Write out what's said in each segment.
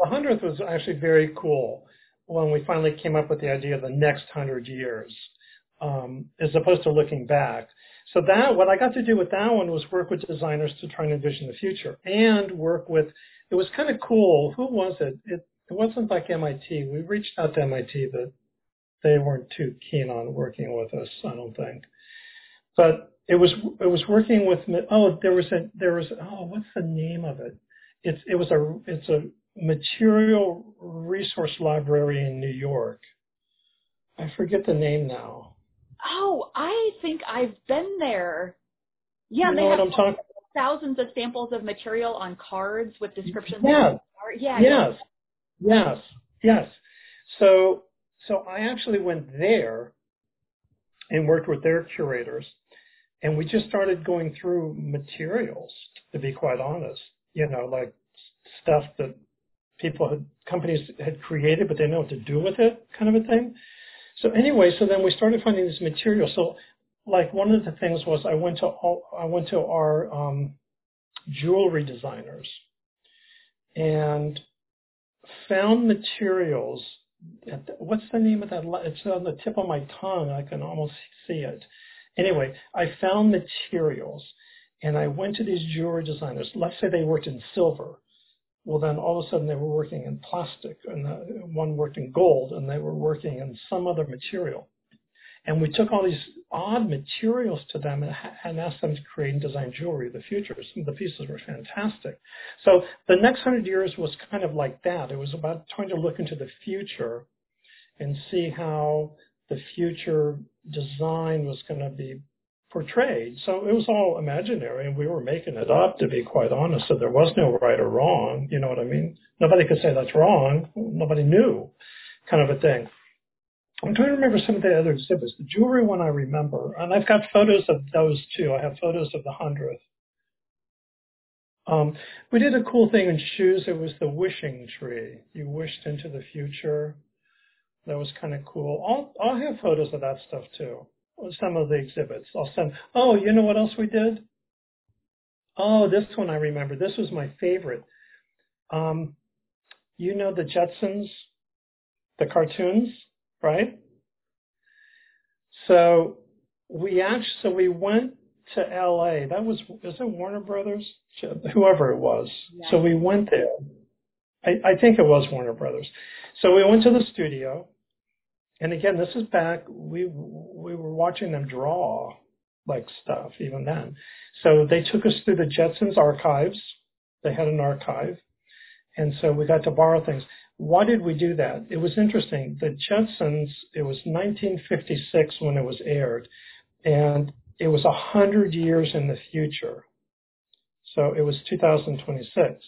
the 100th was actually very cool when we finally came up with the idea of the next 100 years, as opposed to looking back. So that what I got to do with that one was work with designers to try and envision the future and work with. It was kind of cool. Who was it? It wasn't like MIT. We reached out to MIT, but they weren't too keen on working with us, I don't think. But it was working with. What's the name of it? It's a material resource library in New York. I forget the name now. Oh, I think I've been there. Yeah, you they know have what I'm talking. thousands of samples of material on cards with descriptions. Yeah. Yeah. Yes. So I actually went there and worked with their curators, and we just started going through materials, to be quite honest, like stuff that companies had created, but they didn't know what to do with it, kind of a thing. So anyway, then we started finding this material. So like one of the things was I went to our jewelry designers and found materials. What's the name of that? It's on the tip of my tongue. I can almost see it. Anyway, I found materials, and I went to these jewelry designers. Let's say they worked in silver. Well, then all of a sudden they were working in plastic, and one worked in gold, and they were working in some other material. And we took all these odd materials to them and asked them to create and design jewelry of the future. Some of the pieces were fantastic. So the next 100 years was kind of like that. It was about trying to look into the future and see how the future design was going to be portrayed. So it was all imaginary, and we were making it up, to be quite honest. So there was no right or wrong. You know what I mean? Nobody could say that's wrong. Nobody knew, kind of a thing. I'm trying to remember some of the other exhibits. The jewelry one I remember, and I've got photos of those too. I have photos of the 100th. We did a cool thing in shoes. It was the wishing tree. You wished into the future. That was kind of cool. I'll have photos of that stuff too. Some of the exhibits. I'll send. Oh, you know what else we did? Oh, this one I remember. This was my favorite. You know the Jetsons, the cartoons, right? So we went to LA. Is it Warner Brothers? Whoever it was. Yeah. So we went there. I think it was Warner Brothers. So we went to the studio. And again, this is back, we were watching them draw like stuff even then. So they took us through the Jetsons archives. They had an archive. And so we got to borrow things. Why did we do that? It was interesting. The Jetsons, it was 1956 when it was aired, and it was 100 years in the future. So it was 2056.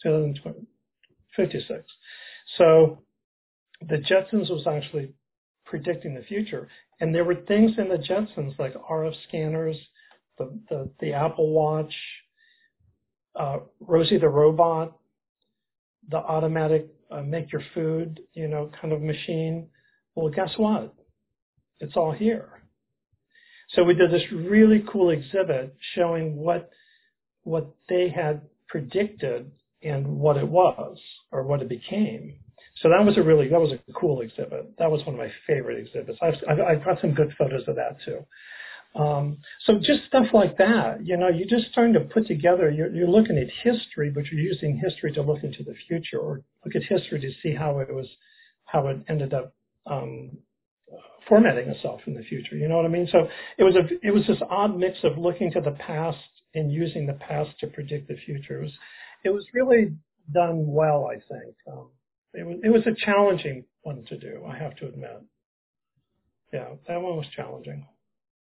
So the Jetsons was actually predicting the future. And there were things in the Jetsons like RF scanners, the Apple Watch, Rosie the Robot, the automatic make your food, kind of machine. Well, guess what? It's all here. So we did this really cool exhibit showing what they had predicted and what it was or what it became. So that was a cool exhibit. That was one of my favorite exhibits. I've got some good photos of that too. So just stuff like that, you're just starting to put together, you're looking at history, but you're using history to look into the future or look at history to see how it ended up formatting itself in the future. You know what I mean? So it was this odd mix of looking to the past and using the past to predict the future. It was really done well, I think. It was a challenging one to do, I have to admit. Yeah, that one was challenging.